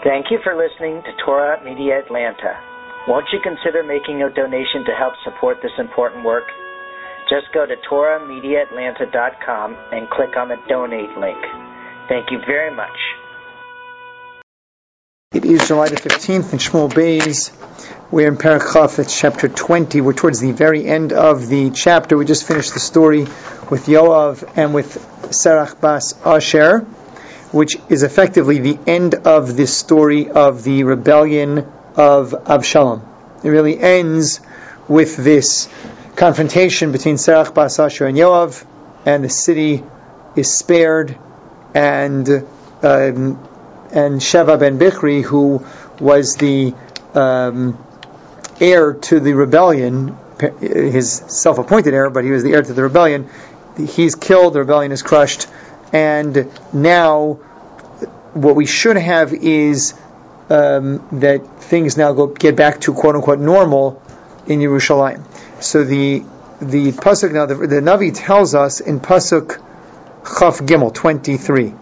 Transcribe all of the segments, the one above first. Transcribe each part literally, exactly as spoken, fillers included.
Thank you for listening to Torah Media Atlanta. Won't you consider making a donation to help support this important work? Just go to Torah Media Atlanta dot com and click on the donate link. Thank you very much. It is July the fifteenth in Shmuel Beis. We're in Perek Chaf, it's chapter twenty. We're towards the very end of the chapter. We just finished the story with Yoav and with Serach Bas Asher, which is effectively the end of this story of the rebellion of Avshalom. It really ends with this confrontation between Serach Bas Asher and Yoav, and the city is spared, and um, and Sheva ben Bichri, who was the um, heir to the rebellion, his self-appointed heir, but he was the heir to the rebellion, he's killed, the rebellion is crushed, and now what we should have is um, that things now go get back to quote-unquote normal in Yerushalayim. So the the pasuk now, the, the Navi tells us in pasuk Chaf Gimel twenty-three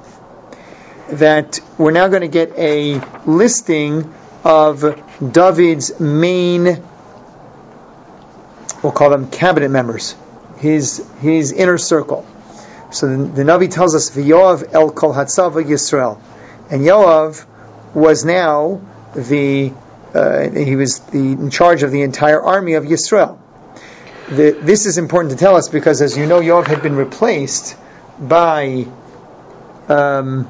that we're now going to get a listing of David's main, we'll call them cabinet members, his his inner circle. So the, the Navi tells us, V'Yoav el kol hatzava Yisrael, and Yoav was now the uh, he was the in charge of the entire army of Yisrael. The, this is important to tell us because, as you know, Yoav had been replaced by um,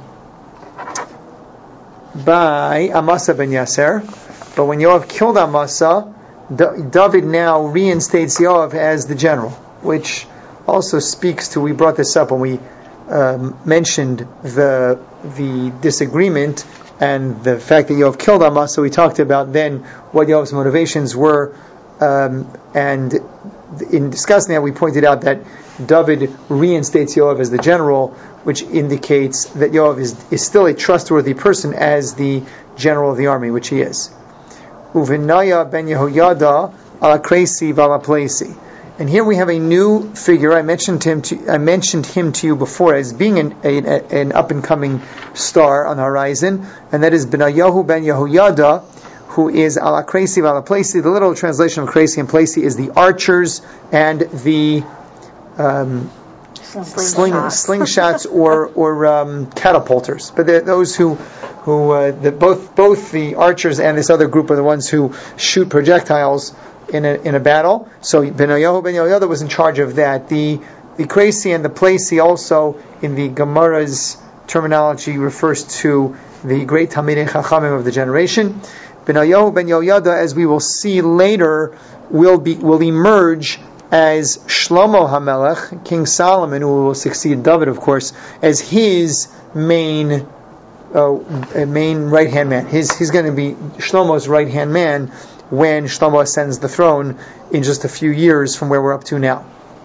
by Amasa ben Yasser, but when Yoav killed Amasa, D- David now reinstates Yoav as the general, which also speaks to, we brought this up when we um, mentioned the the disagreement and the fact that Yoav killed Amasa. We talked about then what Yoav's motivations were, um, and in discussing that we pointed out that David reinstates Yoav as the general, which indicates that Yoav is, is still a trustworthy person as the general of the army, which he is. Uvinaya ben Yehoyada ala Kreisi vala Plesi. And here we have a new figure. I mentioned him to I mentioned him to you before as being an, a, an up and coming star on the horizon, and that is Benayahu ben Yehoyada, who is ala Kreisi vala Plesi. The literal translation of Kreisi and Plesi is the archers and the um, sling, slingshots or or um, catapulters. But those who who uh, the, both both the archers and this other group are the ones who shoot projectiles in a in a battle. So Benayahu ben Yehoyada was in charge of that. The the Kreisi and the Plesi also in the Gemara's terminology refers to the great Talmidei Chachamim of the generation. Benayahu ben Yehoyada, as we will see later, will be will emerge as Shlomo HaMelech, King Solomon, who will succeed David, of course, as his main uh, main right hand man. His he's going to be Shlomo's right hand man when Shlomo ascends the throne in just a few years from where we're up to now.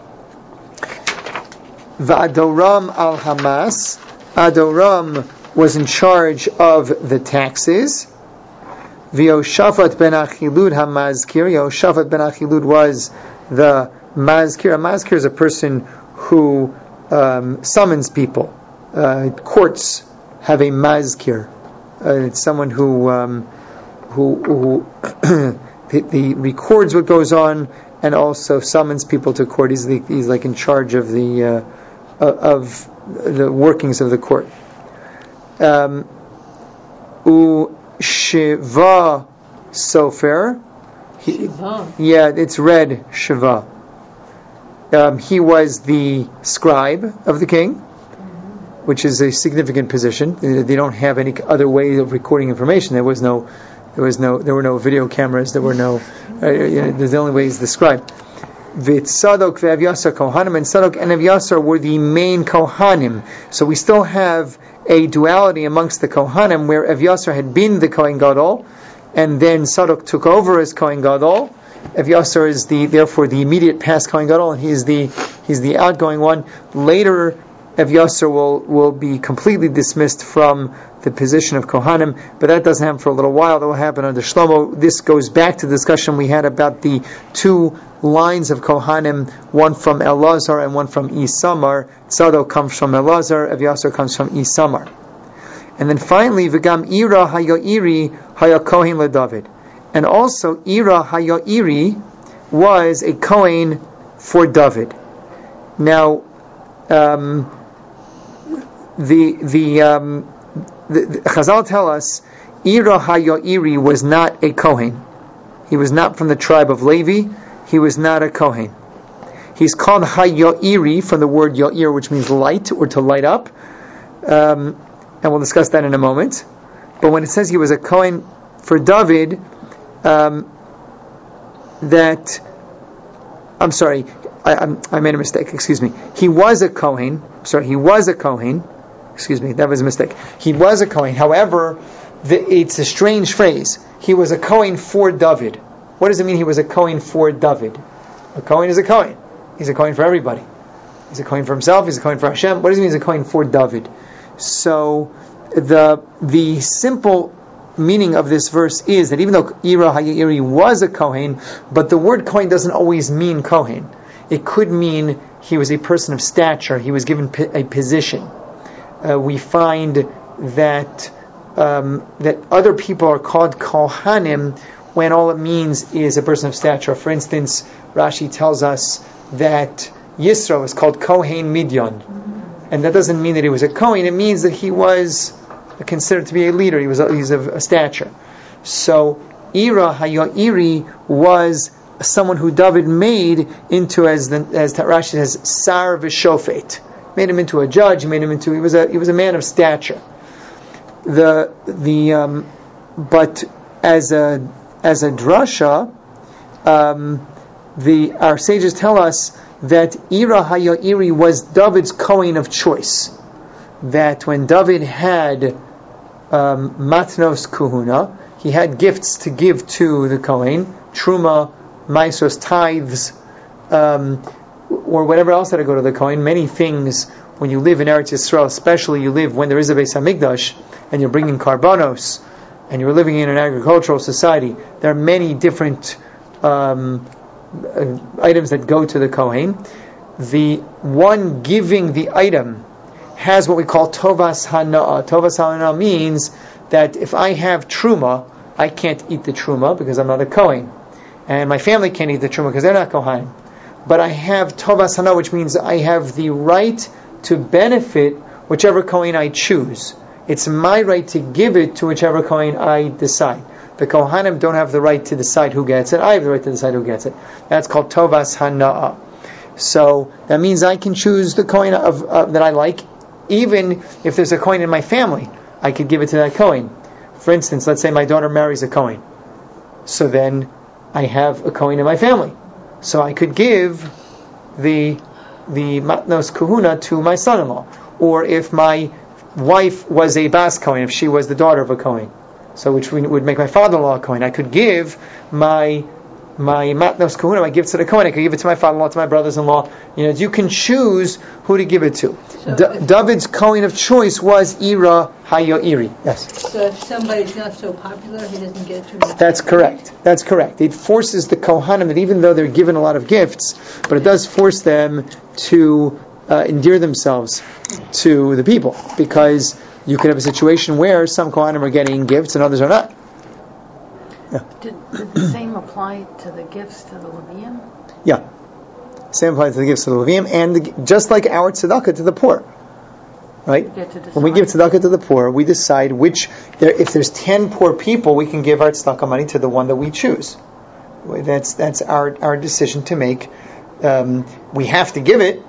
Va'adoram al Hamas. Adoram was in charge of the taxes. V'Yoshafat ben Achilud HaMazkir. Yoshafat ben Achilud was the Mazkir. A Mazkir is a person who um, summons people. Uh, courts have a Mazkir. Uh, it's someone who um, who, who the, the records what goes on and also summons people to court. He's, the, he's like in charge of the uh, of the workings of the court. Um, U Shiva Sofer. He, yeah, it's read Shiva. Um, he was the scribe of the king, which is a significant position. They don't have any other way of recording information. There was no, there was no, there were no video cameras. There were no. Uh, you know, the only way is the scribe. V'Tzadok ve'Avyasar Kohanim, and Tzadok and Avyasar were the main Kohanim. So we still have a duality amongst the Kohanim, where Avyasar had been the Kohen Gadol, and then Tzadok took over as Kohen Gadol. Avyasar is the therefore the immediate past Kohen Gadol, and he is the he's the outgoing one. Later, Avyasar will will be completely dismissed from the position of Kohanim, but that doesn't happen for a little while. That will happen under Shlomo. This goes back to the discussion we had about the two lines of Kohanim, one from Elazar and one from Isamar. Tzadok comes from Elazar, Avyasar comes from Isamar. And then finally, V'gam ira hayoiri hayakohen leDavid. And also, ira hayoiri was a Kohen for David. Now, um, the the, um, the the Chazal tell us Ira HaYoiri was not a Kohen. He was not from the tribe of Levi. He was not a Kohen. He's called HaYoiri from the word Yoir, which means light or to light up. Um, and we'll discuss that in a moment. But when it says he was a Kohen for David, um, that I'm sorry, I, I'm, I made a mistake. Excuse me. He was a Kohen. Sorry, he was a Kohen. Excuse me, that was a mistake. He was a Kohen. However, the, it's a strange phrase. He was a Kohen for David. What does it mean? He was a Kohen for David. A Kohen is a Kohen. He's a Kohen for everybody. He's a Kohen for himself. He's a Kohen for Hashem. What does it mean? He's a Kohen for David. So the the simple meaning of this verse is that even though Ira HaYoiri was a Kohen, but the word Kohen doesn't always mean Kohen. It could mean he was a person of stature. He was given a position. Uh, we find that um, that other people are called Kohanim when all it means is a person of stature. For instance, Rashi tells us that Yisro is called Kohen Midyan. And that doesn't mean that he was a Kohen. It means that he was considered to be a leader. He was a, he's of a stature. So Ira HaYoiri was someone who David made into, as the, as Rashi says, Sar V'Shofet. Made him into a judge. He made him into. He was a he was a man of stature. The the um, but as a as a drasha, um, the our sages tell us that Ira HaYoiri was David's Kohen of choice. That when David had um, matnos kuhuna, he had gifts to give to the Kohen, truma, maisos, tithes, um, or whatever else had to go to the Kohen. Many things when you live in Eretz Yisrael, especially you live when there is a Beis Hamikdash and you're bringing karbanos and you're living in an agricultural society, there are many different um, uh, items that go to the Kohen. The one giving the item has what we call tovas hana'ah. Tovas hana'ah means that if I have truma, I can't eat the truma because I'm not a Kohen, and my family can't eat the truma because they're not Kohanim. But I have tovas hana'ah, which means I have the right to benefit whichever Kohen I choose. It's my right to give it to whichever Kohen I decide. The Kohanim don't have the right to decide who gets it. I have the right to decide who gets it. That's called tovas hana'ah. So that means I can choose the Kohen of, uh, that I like, even if there's a Kohen in my family. I could give it to that Kohen. For instance, let's say my daughter marries a Kohen. So then I have a Kohen in my family. So I could give the the matnos kuhuna to my son-in-law. Or if my wife was a bas Kohen, if she was the daughter of a Kohen, so which would make my father-in-law a Kohen, I could give my my matnos kuhuna, my gifts to the Kohen. I could give it to my father-in-law, to my brothers-in-law. You know, you can choose who to give it to. So D- David's Kohen of choice was Ira HaYoiri. Yes. So if somebody's not so popular, he doesn't get to. That's correct. That's correct. It forces the Kohanim that even though they're given a lot of gifts, but it does force them to uh, endear themselves to the people, because you could have a situation where some Kohanim are getting gifts and others are not. Yeah. Did, did the same apply to the gifts to the Levium? Yeah. Same applies to the gifts to the Levium, and the, just like our tzedakah to the poor. Right? When we give tzedakah to the poor, we decide which, there, if there's ten poor people, we can give our tzedakah money to the one that we choose. That's that's our, our decision to make. Um, we have to give it,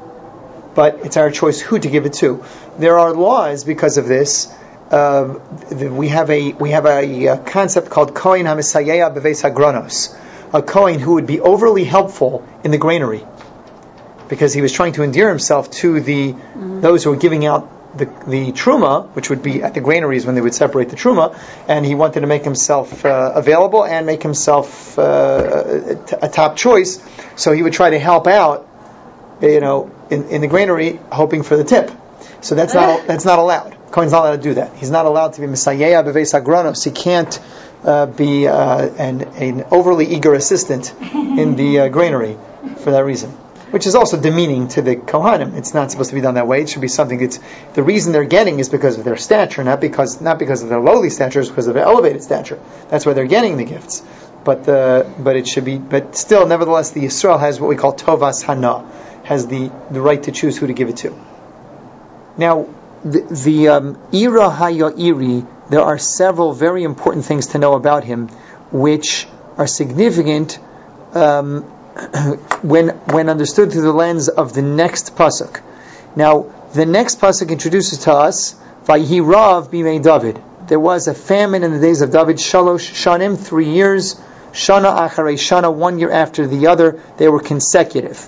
but it's our choice who to give it to. There are laws because of this. Uh, we have a we have a, a concept called Kohen HaMesayeya Beveis HaGranos, a Kohen who would be overly helpful in the granary, because he was trying to endear himself to the mm-hmm. those who were giving out the the truma, which would be at the granaries when they would separate the truma, and he wanted to make himself uh, available and make himself uh, a top choice. So he would try to help out, you know, in, in the granary, hoping for the tip. So that's not that's not allowed. Kohen's not allowed to do that. He's not allowed to be Mesayeya Beveis HaGranos. He can't uh, be uh, an, an overly eager assistant in the uh, granary for that reason. which is also demeaning to the Kohanim. It's not supposed to be done that way. It should be something that's, the reason they're getting is because of their stature, not because not because of their lowly stature, it's because of their elevated stature. That's why they're getting the gifts. But the but it should be, but still, nevertheless, the Yisrael has what we call Tovas Hana, has the, the right to choose who to give it to. Now, the, the um, Ira HaYa'iri, there are several very important things to know about him, which are significant um, when when understood through the lens of the next pasuk. Now, the next pasuk introduces to us Vayihi Rav Bimei David. There was a famine in the days of David, Shalosh Shanim, three years, Shana Acharei Shana, one year after the other. They were consecutive.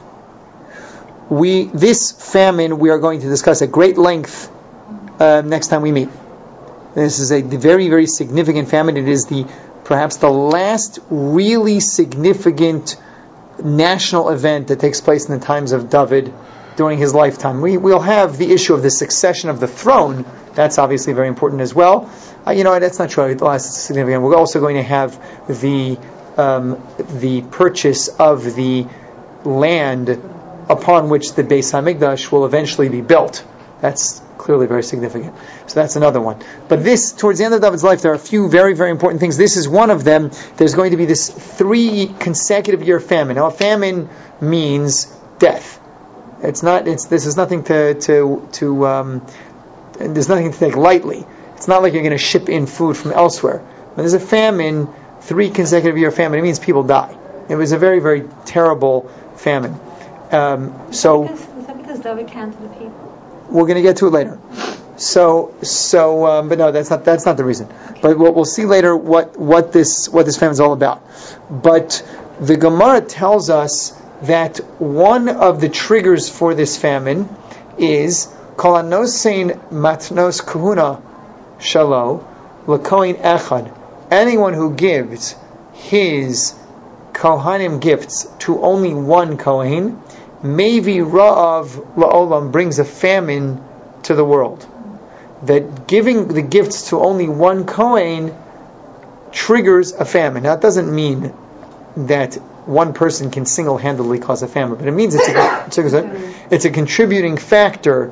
We this famine we are going to discuss at great length uh, next time we meet. This is a very very significant famine. It is the perhaps the last really significant national event that takes place in the times of David during his lifetime. We, we'll have the issue of the succession of the throne. That's obviously very important as well. Uh, you know, that's not true. The last significant. We're also going to have the um, the purchase of the land upon which the Beis Hamikdash will eventually be built. That's clearly very significant. So that's another one. But this, towards the end of David's life, there are a few very, very important things. This is one of them. There's going to be this three consecutive year famine. Now, a famine means death. It's not. It's this is nothing to to to. Um, there's nothing to take lightly. It's not like you're going to ship in food from elsewhere. When there's a famine, three consecutive year famine, it means people die. It was a very, very terrible famine. Um, so. Is that because David counted the people? We're going to get to it later. So, so, um, but no, that's not that's not the reason. Okay. But we'll, we'll see later what, what this what this famine is all about. But the Gemara tells us that one of the triggers for this famine is Kol Anosein Matnos Kahuna Shalo L'Kohen Echad. Anyone who gives his Kohanim gifts to only one Kohen, Maybe Ra'av La'olam brings a famine to the world. That giving the gifts to only one Kohen triggers a famine. Now, it doesn't mean that one person can single-handedly cause a famine, but it means it's a, it's a, it's a contributing factor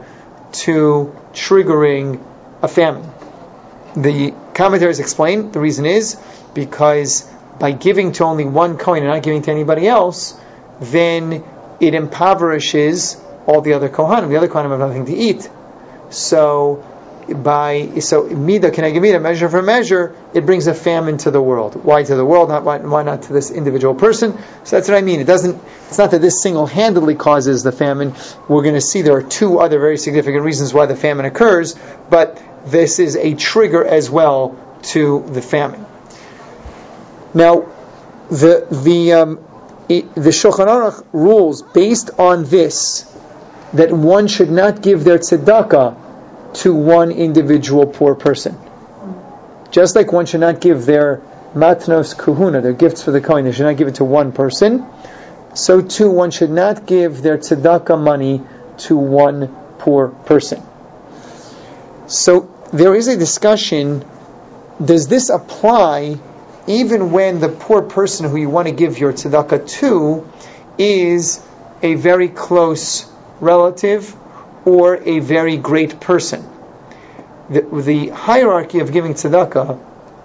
to triggering a famine. The commentaries explain the reason is because by giving to only one Kohen and not giving to anybody else, then it impoverishes all the other Kohanim. The other Kohanim have nothing to eat. So, by so Mida, can I give Mida, measure for measure, it brings a famine to the world. Why to the world? Not why, why not to this individual person? So that's what I mean. It doesn't. It's not that this single-handedly causes the famine. We're going to see there are two other very significant reasons why the famine occurs, but this is a trigger as well to the famine. Now, the the um, it, the Shulchan Aruch rules based on this that one should not give their tzedakah to one individual poor person. Just like one should not give their matnos kuhuna, their gifts for the kohen, they should not give it to one person, so too one should not give their tzedakah money to one poor person. So there is a discussion, does this apply even when the poor person who you want to give your tzedakah to is a very close relative or a very great person? The, the hierarchy of giving tzedakah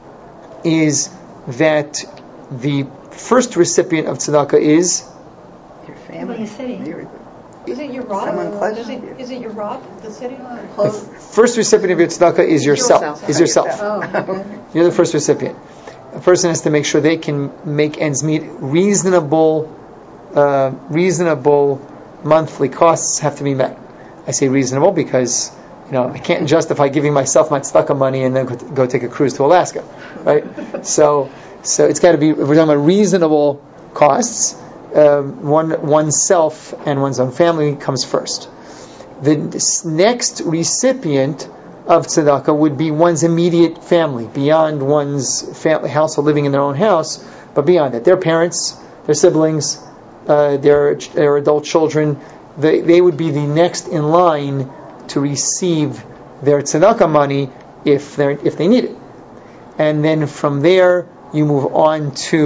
is that the first recipient of tzedakah is your family. The city. Is it your rob? Someone close Is to it, you. is it your rob? The city? The first recipient of your tzedakah is yourself. Yourself. Is yourself. Oh, okay. You're the first recipient. A person has to make sure they can make ends meet. Reasonable, uh, reasonable monthly costs have to be met. I say reasonable because, you know, I can't justify giving myself my tzedakah money and then go, go take a cruise to Alaska, right? so, so it's got to be. If we're talking about reasonable costs, um, one oneself and one's own family comes first. The next recipient of tzedakah would be one's immediate family, beyond one's family, household, living in their own house, but beyond that, their parents, their siblings, uh, their their adult children. They, they would be the next in line to receive their tzedakah money if they if they need it. And then from there, you move on to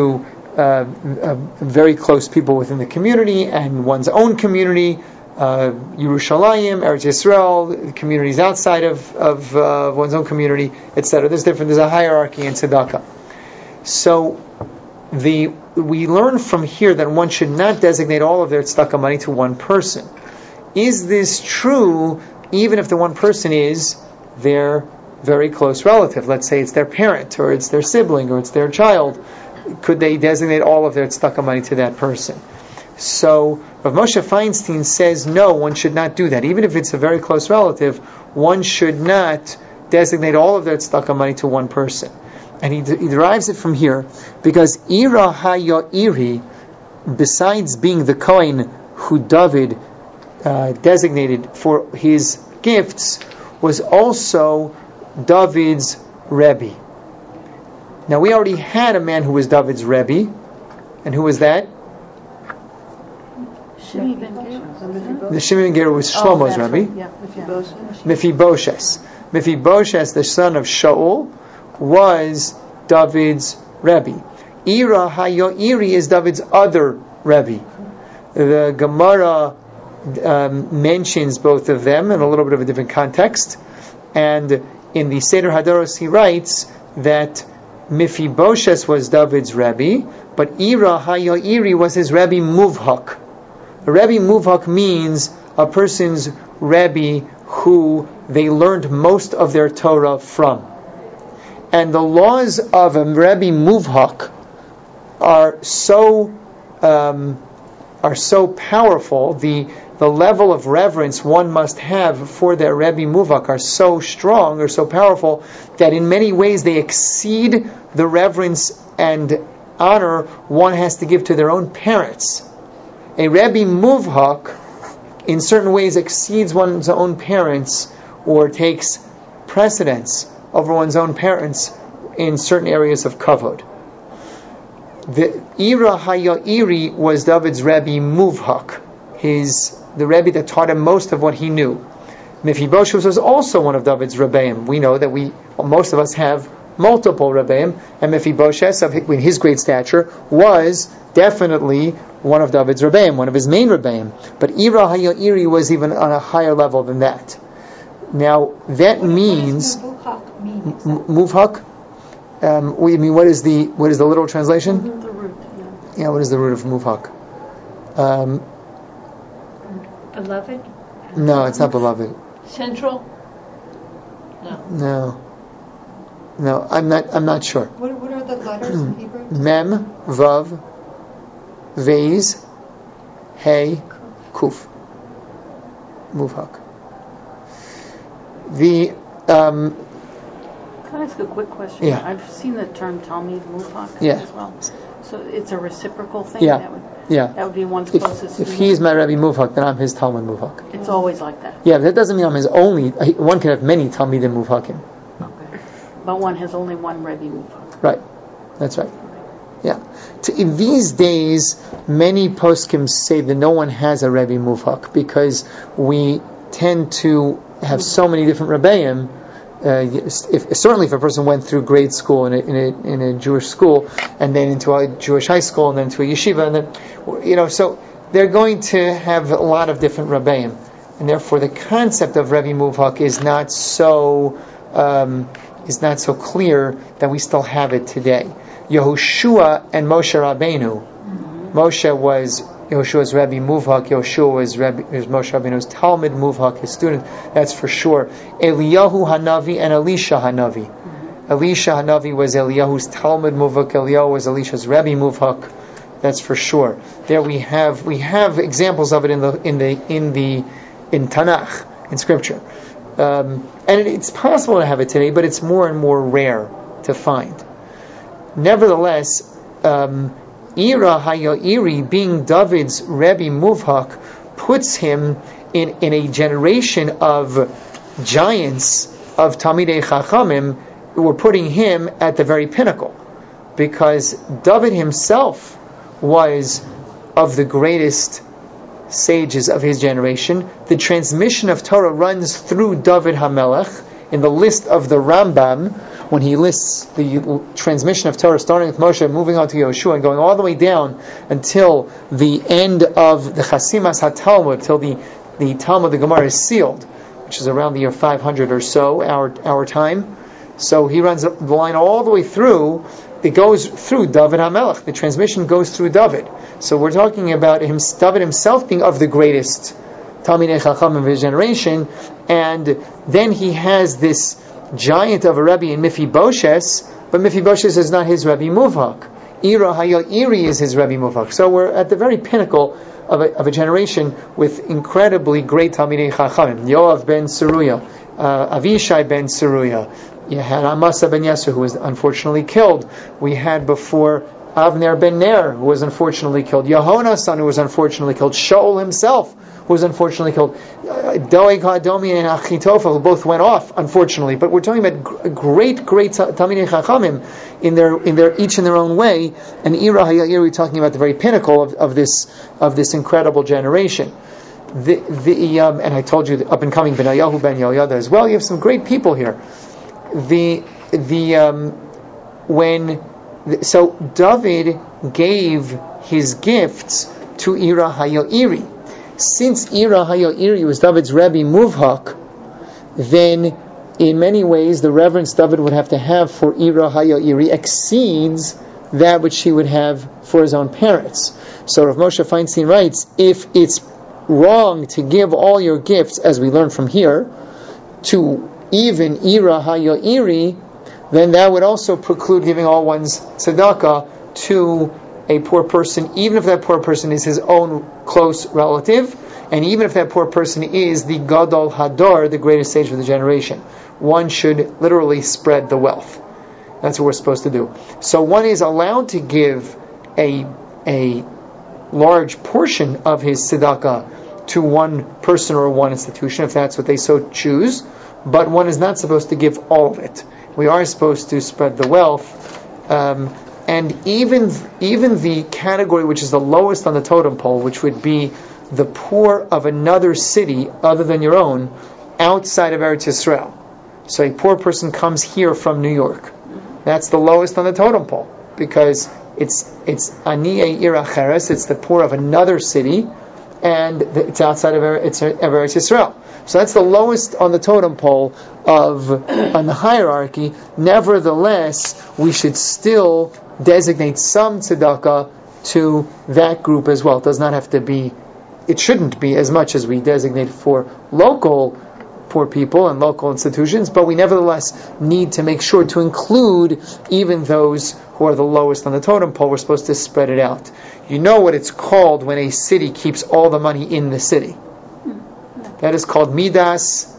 uh, uh, very close people within the community and one's own community, uh, Yerushalayim, Eretz Yisrael, communities outside of, of uh, one's own community, et cetera. There's different. There's a hierarchy in tzedakah. So the we learn from here that one should not designate all of their tzedakah money to one person. Is this true even if the one person is their very close relative? Let's say it's their parent, or it's their sibling, or it's their child. Could they designate all of their tzedakah money to that person? So Rav Moshe Feinstein says no, one should not do that. Even if it's a very close relative, one should not designate all of their tzedakah money to one person. And he, de- he derives it from here, because Ira HaYa'iri, besides being the Kohen who David uh, designated for his gifts, was also David's Rebbe. Now we already had a man who was David's Rebbe, and who was that? Shimei ben Gera. The Shimei ben Gera was Shlomo's oh, Rebbe. Right. Yeah. Mephibosheth. Mephibosheth, the son of Shaul, was David's Rebbe. Ira HaYa'iri is David's other Rebbe. The Gemara um, mentions both of them in a little bit of a different context, and in the Seder Hadoros he writes that Mephibosheth was David's Rebbe, but Ira HaYa'iri was his Rebbe Muvhak. A Rebbe Muvhak means a person's Rebbe who they learned most of their Torah from. And the laws of a Rebbe Muvhak are so um, are so powerful. The the level of reverence one must have for their Rebbe Muvhak are so strong or so powerful that in many ways they exceed the reverence and honor one has to give to their own parents. A Rebbe Muvhak in certain ways exceeds one's own parents, or takes precedence over one's own parents in certain areas of kavod. The Ira HaYa'iri was David's Rebbe Muvhak, his the Rebbe that taught him most of what he knew. Mephibosheth was also one of David's Rebbeim. We know that we most of us have multiple Rebbeim, and Mephibosheth, of in his great stature, was definitely one of David's Rebbeim, one of his main Rebbeim. But Ira HaYa'iri was even on a higher level than that. Now that What, means what does Muvhak mean? M- Muvhak. Um, we mean what is the what is the literal translation? The root. Yeah. Yeah, what is the root of Muvhak? Um, Beloved? no, it's not beloved. Central? No. No, no, I'm not. I'm not sure. What, what are the letters in Hebrew? Mem, Vav, Vez, Hey, Kuf. Muvhak. The um, Can I ask a quick question? Yeah. I've seen the term Talmid Muvhak Yeah. as well. So it's a reciprocal thing? Yeah. That would, yeah. that would be one's If, closest if student? he's my Rebbe Muvhak, then I'm his Talmud Muvhak. It's always like that. Yeah, but that doesn't mean I'm his only. One can have many Talmidim Muvhakim. Okay. But one has only one Rebbe Muvhak. Right. That's right. Yeah. To, in these days, many poskim say that no one has a Rebbe Muvhak because we tend to have so many different Rebbeim. Uh, if, certainly, if a person went through grade school in a, in a in a Jewish school, and then into a Jewish high school, and then to a yeshiva, and then you know, so they're going to have a lot of different Rebbeim, and therefore the concept of Rebbe Muvhak is not so um, is not so clear that we still have it today. Yehoshua and Moshe Rabbeinu. Mm-hmm. Moshe was Yehoshua's Rebbe Muvhak. Yehoshua was, Rebbe, was Moshe Rabbeinu's Talmud Muvhak, his student. That's for sure. Eliyahu Hanavi and Elisha Hanavi. Mm-hmm. Elisha Hanavi was Eliyahu's Talmud Muvhak. Eliyahu was Elisha's Rebbe Muvhak. That's for sure. There we have we have examples of it in the in the in the in Tanakh, in Scripture, um, and it, it's possible to have it today, but it's more and more rare to find. Nevertheless, um, Ira HaYa'iri, being David's Rebbe Muvhak, puts him in, in a generation of giants, of Talmidei Chachamim, who were putting him at the very pinnacle. Because David himself was of the greatest sages of his generation. The transmission of Torah runs through David HaMelech. In the list of the Rambam, when he lists the transmission of Torah, starting with Moshe, moving on to Yoshua, and going all the way down until the end of the Chasimas HaTalmud, till the, the Talmud, the Gemara, is sealed, which is around the year five hundred or so, our our time. So he runs the line all the way through. It goes through David HaMelech. The transmission goes through David. So we're talking about him, David himself being of the greatest Talmidei Chacham of his generation, and then he has this giant of a Rebbe in Mephibosheth, but Mephibosheth is not his Rebbe Muvhak. Ira Hayil Iri is his Rebbe Muvhak. So we're at the very pinnacle of a, of a generation with incredibly great Talmidei Chachamim. Yoav ben Seruya, uh, Avishai ben Seruya. You had Amasa ben Yasser, who was unfortunately killed. We had before Avner ben Ner, who was unfortunately killed. Yehonasan, who was unfortunately killed. Shaul himself, who was unfortunately killed. Doeg HaDomi and Achitophel, who both went off, unfortunately. But we're talking about great, great Talmidei Chachamim in their, in their, each in their own way. And Ira Hayil, we're talking about the very pinnacle of, of this, of this incredible generation. The, the, um, and I told you the up and coming Benayahu ben Yoyada as well. You have some great people here. The, the, um, when, so David gave his gifts to Ira Hayil Iri. Since Ira Hayil Iri was David's Rebbe Muvhak, then in many ways the reverence David would have to have for Ira Hayil Iri exceeds that which he would have for his own parents. So Rav Moshe Feinstein writes, if it's wrong to give all your gifts, as we learn from here, to even Ira Hayil Iri, then that would also preclude giving all one's tzedakah to a poor person, even if that poor person is his own close relative, and even if that poor person is the Gadol Hadar, the greatest sage of the generation. One should literally spread the wealth. That's what we're supposed to do. So one is allowed to give a a large portion of his tzedakah to one person or one institution, if that's what they so choose, but one is not supposed to give all of it. We are supposed to spread the wealth, um, and even even the category which is the lowest on the totem pole, which would be the poor of another city other than your own, outside of Eretz Yisrael. So a poor person comes here from New York. That's the lowest on the totem pole, because it's it's Aniye Ir Acheres, it's the poor of another city, and it's outside of Eretz Yisrael. So that's the lowest on the totem pole of on the hierarchy. Nevertheless, we should still designate some tzedakah to that group as well. It does not have to be, it shouldn't be as much as we designate for local poor people and local institutions, but we nevertheless need to make sure to include even those who are the lowest on the totem pole. We're supposed to spread it out. You know what it's called when a city keeps all the money in the city? That is called Midas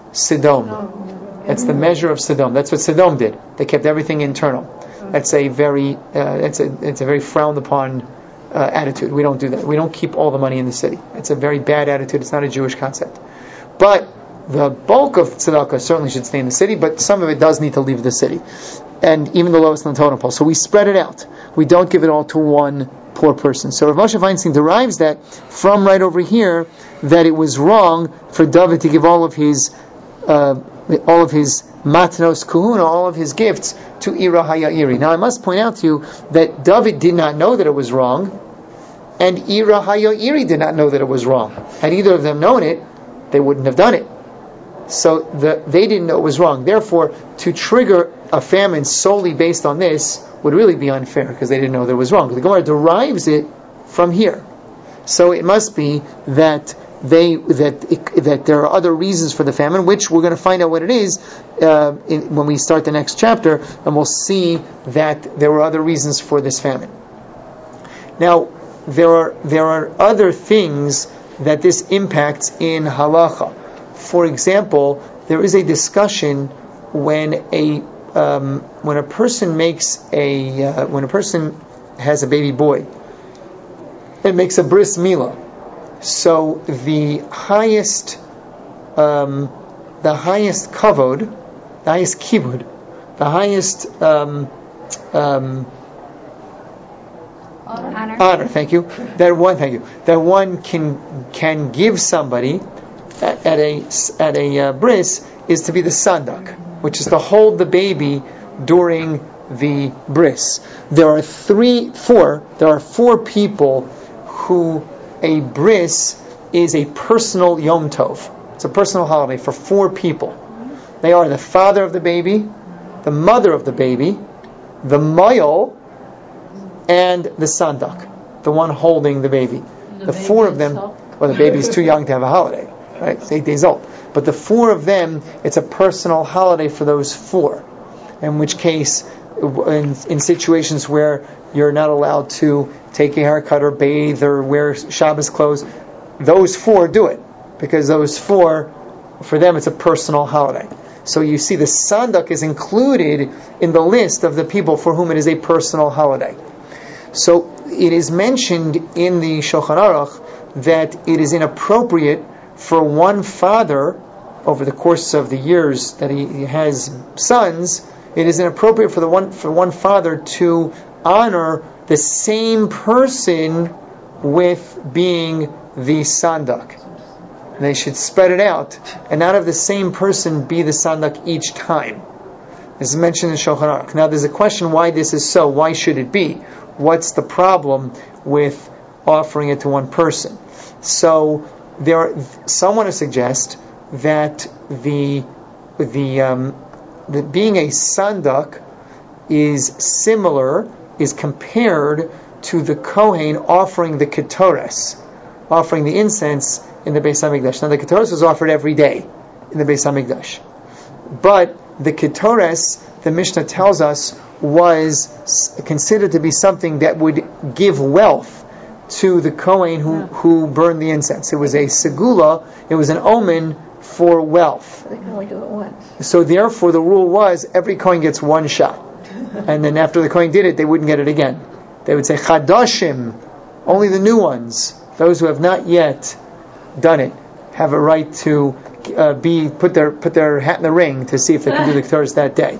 Sidom. That's the measure of Sidom. That's what Sidom did. They kept everything internal. That's a very, uh, it's a, it's a very frowned upon uh, attitude. We don't do that. We don't keep all the money in the city. It's a very bad attitude. It's not a Jewish concept. But the bulk of tzedakah certainly should stay in the city, but some of it does need to leave the city, and even the lowest on the totem pole. So we spread it out. We don't give it all to one poor person. So Rav Moshe Feinstein derives that from right over here, that it was wrong for David to give all of his uh, all of his matnos kuhuna, all of his gifts to Ira Hayil Iri. Now I must point out to you that David did not know that it was wrong, and Ira Hayil Iri did not know that it was wrong. Had either of them known it, they wouldn't have done it. So the, they didn't know it was wrong. Therefore, to trigger a famine solely based on this would really be unfair, because they didn't know that it was wrong. The Gemara derives it from here. So it must be that they that it, that there are other reasons for the famine, which we're going to find out what it is uh, in, when we start the next chapter, and we'll see that there were other reasons for this famine. Now, there are there are other things that this impacts in halacha. For example, there is a discussion when a um, when a person makes a uh, when a person has a baby boy, it makes a bris milah. So the highest um, the highest kavod, the highest kibud, the highest um, um, honor. honor. Thank you. That one. Thank you. That one can can give somebody at, at a at a uh, bris is to be the sandak, which is to hold the baby during the bris. There are three, four, there are four people who a bris is a personal Yom Tov. It's a personal holiday for four people. They are the father of the baby, the mother of the baby, the mayol, and the sandak, the one holding the baby. The, the baby four of them, itself? well, the baby is too young to have a holiday, right? It's eight days old. But the four of them, it's a personal holiday for those four. In which case, in, in situations where you're not allowed to take a haircut or bathe or wear Shabbos clothes, those four do it. Because those four, for them, it's a personal holiday. So you see the sandak is included in the list of the people for whom it is a personal holiday. So it is mentioned in the Shulchan Aruch that it is inappropriate for one father, over the course of the years that he, he has sons, it is inappropriate for the one for one father to honor the same person with being the sandak. They should spread it out and not have the same person be the sandak each time. This is mentioned in Shulchan Aruch. Now there's a question why this is so. Why should it be? What's the problem with offering it to one person? So there are, some want to suggest that the the um, the being a sandak is similar, is compared to the Kohen offering the ketores, offering the incense in the Beis Hamikdash. Now the ketores was offered every day in the Beis Hamikdash, but the ketores, the Mishnah tells us, was considered to be something that would give wealth to the Kohen who, who burned the incense. It was a segula, it was an omen for wealth. They can only do it once. So therefore the rule was every Kohen gets one shot. And then after the Kohen did it, they wouldn't get it again. They would say, Chadashim, only the new ones, those who have not yet done it, have a right to uh, be put their put their hat in the ring to see if they can do the ketores that day.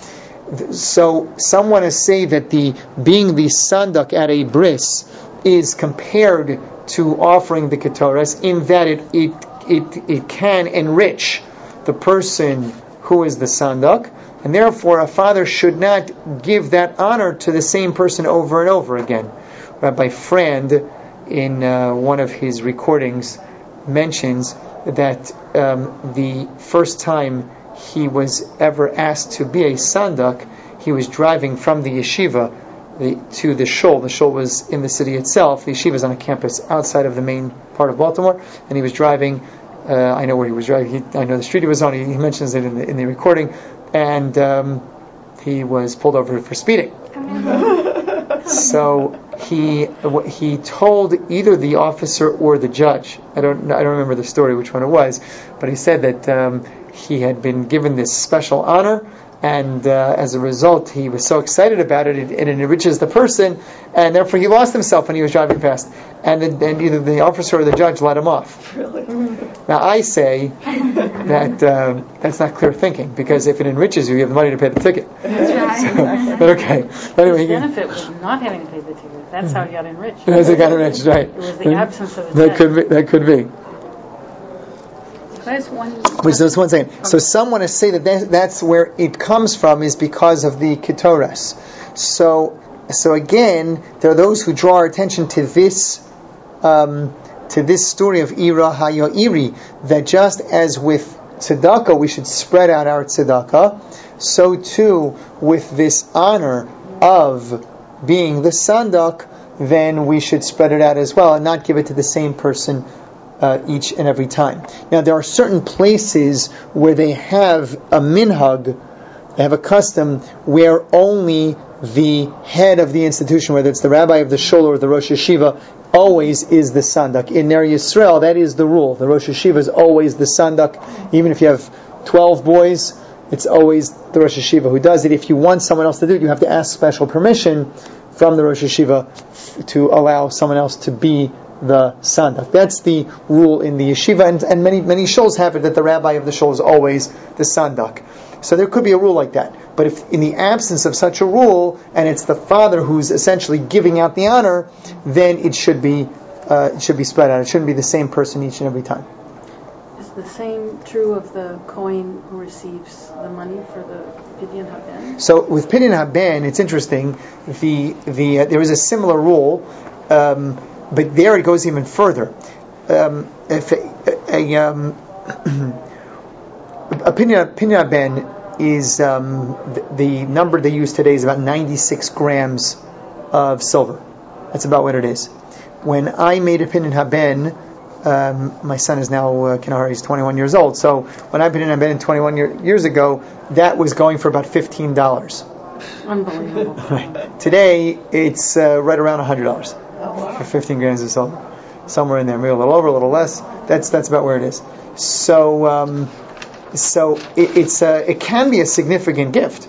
So some want to say that the being the sandak at a bris is compared to offering the ketores in that it it it, it can enrich the person who is the sandak, and therefore a father should not give that honor to the same person over and over again. Rabbi Frand, in uh, one of his recordings, mentions that um, the first time he was ever asked to be a sandak, he was driving from the yeshiva the, to the shul. The shul was in the city itself. The yeshiva is on a campus outside of the main part of Baltimore, and he was driving. Uh, I know where he was driving. He, I know the street he was on. He, he mentions it in the, in the recording, and um, he was pulled over for speeding. So he he told either the officer or the judge. I don't I don't remember the story which one it was, but he said that um, he had been given this special honor, and uh, as a result, he was so excited about it, it, it enriches the person, and therefore he lost himself when he was driving past, and, the, and either the officer or the judge let him off. Really? Now I say that um, that's not clear thinking, because if it enriches you, you have the money to pay the ticket. That's right. So, but okay. Anyway, The benefit was not having to pay the ticket. That's how he got enriched. That's how he got enriched, right? It was the absence of a that debt. could be. That could be. There's one. Which is one second. So some want to say that, that that's where it comes from, is because of the ketores. So, so again, there are those who draw our attention to this, um, to this story of Ira HaYa'iri, that just as with tzedakah we should spread out our tzedakah, so too with this honor of being the sandak, then we should spread it out as well and not give it to the same person Uh, each and every time. Now there are certain places where they have a minhag, they have a custom where only the head of the institution, whether it's the rabbi of the shul or the Rosh Yeshiva, always is the sandak. In Ner Yisrael, that is the rule. The Rosh Yeshiva is always the sandak. Even if you have twelve boys, it's always the Rosh Yeshiva who does it. If you want someone else to do it, you have to ask special permission from the Rosh Yeshiva to allow someone else to be the sandak. That's the rule in the yeshiva, and, and many many shuls have it that the rabbi of the shul is always the sandak. So there could be a rule like that. But if in the absence of such a rule, and it's the father who's essentially giving out the honor, then it should be uh, it should be spread out. It shouldn't be the same person each and every time. Is the same true of the Kohen who receives the money for the Pidyon Haben? So with Pidyon Haben, it's interesting. The the uh, there is a similar rule, um, but there it goes even further. Um, if a, a, um, a Pidyon Pidyon Haben is um, the, the number they use today is about ninety-six grams of silver. That's about what it is. When I made a Pidyon Haben, um, my son is now uh, Kinahar, he's twenty-one years old. So when I Pidyon Haben twenty-one year, years ago, that was going for about fifteen dollars. Unbelievable. Right. Today it's uh, right around one hundred dollars for fifteen grams of silver, somewhere in there, maybe a little over, a little less. That's that's about where it is. So um, so it, it's uh, it can be a significant gift.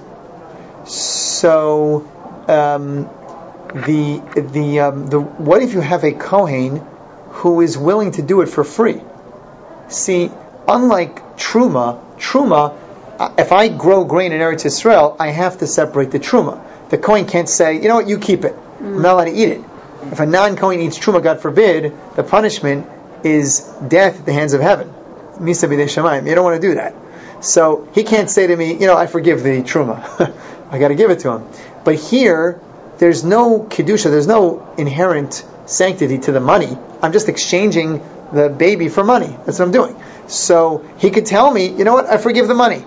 So. Um, The the um, the what if you have a Kohen who is willing to do it for free? See, unlike Truma, Truma, uh, if I grow grain in Eretz Yisrael, I have to separate the Truma. The Kohen can't say, you know what, you keep it. I'm not allowed to eat it. If a non-Kohen eats Truma, God forbid, the punishment is death at the hands of heaven. Misa b'dei shamayim. You don't want to do that. So he can't say to me, you know, I forgive the Truma. I got to give it to him. But here, there's no kedusha, there's no inherent sanctity to the money. I'm just exchanging the baby for money. That's what I'm doing. So he could tell me, you know what, I forgive the money.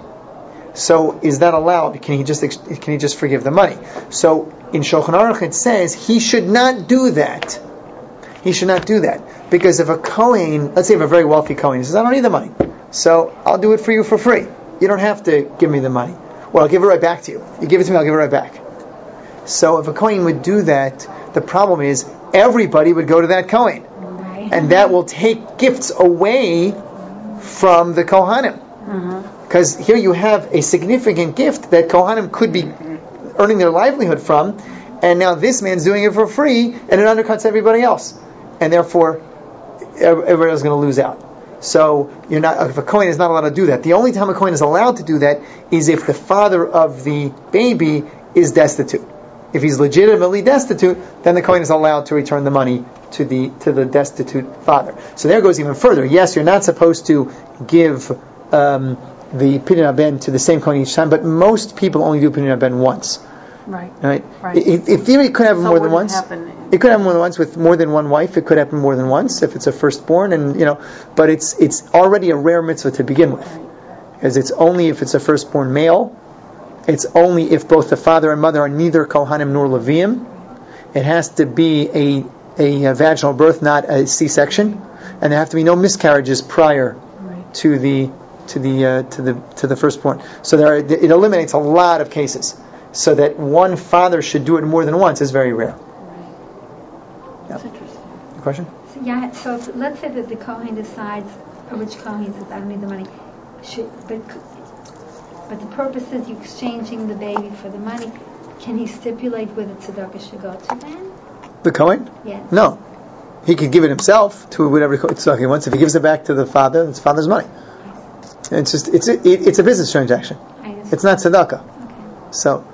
So is that allowed? Can he just can he just forgive the money? So in Shulchan Aruch it says he should not do that. He should not do that because if a Kohen, let's say if a very wealthy Kohen, he says, I don't need the money, so I'll do it for you for free. You don't have to give me the money. Well, I'll give it right back to you. You give it to me, I'll give it right back. So if a Kohen would do that, the problem is everybody would go to that Kohen. Right. And that will take gifts away from the Kohanim. Because mm-hmm. here you have a significant gift that Kohanim could be earning their livelihood from, and now this man's doing it for free, and it undercuts everybody else. And therefore, everybody else is going to lose out. So you're not. If a Kohen is not allowed to do that, the only time a Kohen is allowed to do that is if the father of the baby is destitute. If he's legitimately destitute, then the Kohen is allowed to return the money to the to the destitute father. So there goes even further. Yes, you're not supposed to give um, the Pidyon Haben to the same Kohen each time, but most people only do Pidyon Haben once. Right. Right. Right. It, it, it could happen so more than once. Happen? It could happen more than once with more than one wife. It could happen more than once if it's a firstborn, and you know. But it's it's already a rare mitzvah to begin with, because it's only if it's a firstborn male. It's only if both the father and mother are neither Kohanim nor Leviim. It has to be a, a, a vaginal birth, not a C-section, and there have to be no miscarriages prior right. to the to the uh, to the to the firstborn. So there, are, it eliminates a lot of cases. So that one father should do it more than once is very rare. Right. That's yep. interesting. Question? So, yeah. So if, let's say that the Kohen decides, or which Kohen says, I don't need the money, should but. But the purpose is you exchanging the baby for the money. Can he stipulate where the tzedakah should go to then? The Kohen? Yes. No. He can give it himself to whatever tzedakah he wants. If he gives it back to the father, it's father's money. It's just it's a, it, it's a business transaction. It's not tzedakah. Okay. So,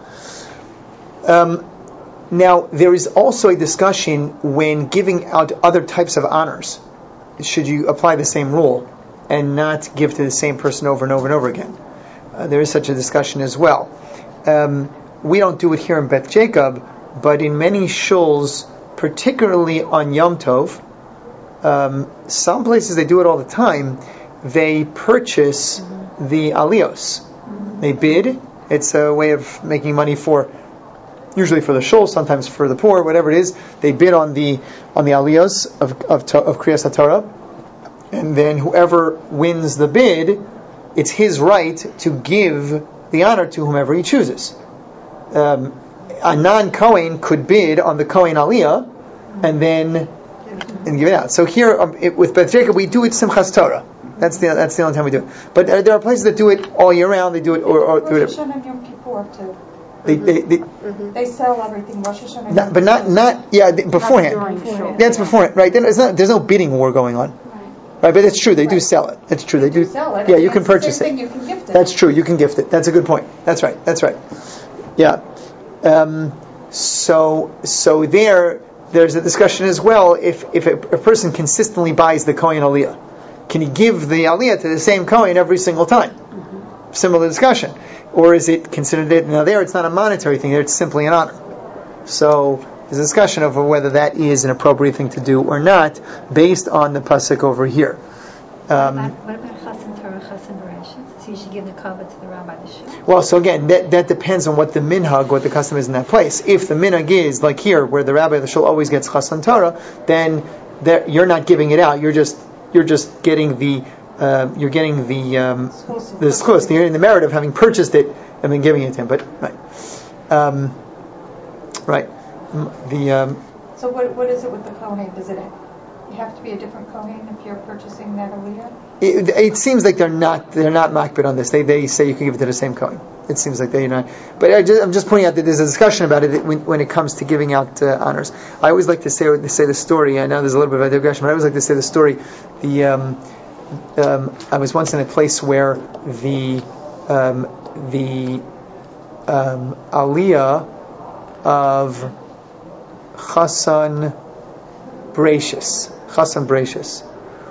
um, now there is also a discussion when giving out other types of honors. Should you apply the same rule and not give to the same person over and over and over again? Uh, there is such a discussion as well. Um, we don't do it here in Beth Jacob, but in many shuls, particularly on Yom Tov, um, some places they do it all the time. They purchase mm-hmm. the aliyos. Mm-hmm. They bid. It's a way of making money for, usually for the shul, sometimes for the poor, whatever it is. They bid on the on the aliyos of of, of Kriyas HaTorah, and then whoever wins the bid, it's his right to give the honor to whomever he chooses. Um, a non-Kohen could bid on the Kohen Aliyah and then and give it out. So here um, it, with Beth Jacob we do it Simchas Torah. That's the that's the only time we do it. But uh, there are places that do it all year round. They do it or, or Rosh Hashanah and Yom Kippur too. They they, they, mm-hmm. they sell everything Rosh Hashanah. Not, but not not yeah they, beforehand. Beforehand. That's beforehand, right? Then it's not, there's no bidding war going on. Right, but it's true. They right. do sell it. It's true. They do. Sell it. Yeah, you can purchase it. You can gift it. That's true. You can gift it. That's a good point. That's right. That's right. Yeah. Um, so, so there, there's a discussion as well. If if a, a person consistently buys the Kohen Aliyah, can he give the aliyah to the same Kohen every single time? Mm-hmm. Similar discussion. Or is it considered it, now there it's not a monetary thing, there it's simply an honor. So there's a discussion over whether that is an appropriate thing to do or not, based on the pasuk over here. Um, what about Chassan Torah, Chassan Bereshit? So you should give the kavod to the rabbi the shul. Well, so again, that, that depends on what the minhag, what the custom is in that place. If the minhag is like here, where the rabbi of the shul always gets Chassan Torah, then there, you're not giving it out. You're just you're just getting the uh, you're getting the um, the schus, you're getting the merit of having purchased it and then giving it to him. But right, um, right, the. Um, so what what is it with the Kohen? Does it you have to be a different Kohen if you're purchasing that aliyah? It, it seems like they're not they're not makbid on this. They they say you can give it to the same Kohen. It seems like they're not. But I just, I'm just pointing out that there's a discussion about it when, when it comes to giving out uh, honors. I always like to say to say the story. I know there's a little bit of a digression, but I always like to say the story. The um, um, I was once in a place where the um, the um, aliyah of Chassan Bereshit, Chassan Bereshit,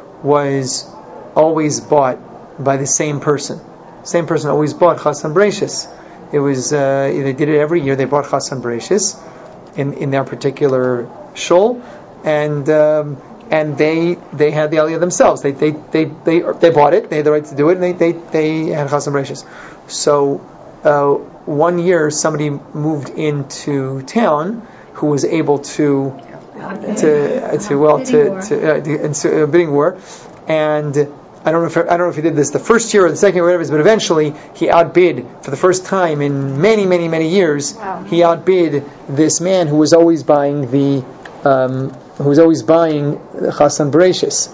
was always bought by the same person. Same person always bought Chassan Bereshit. It was uh, they did it every year. They bought Chassan Bereshit in in their particular shul, and um, and they they had the aliyah themselves. They they they they they bought it. They had the right to do it, and they they they had Chassan Bereshit. So uh, one year somebody moved into town who was able to to to well to to, uh, to, to uh, bidding war, and I don't know if I don't know if he did this the first year or the second year or whatever it is, but eventually he outbid for the first time in many many many years. Wow. He outbid this man who was always buying the um, who was always buying Chassan Bereshit.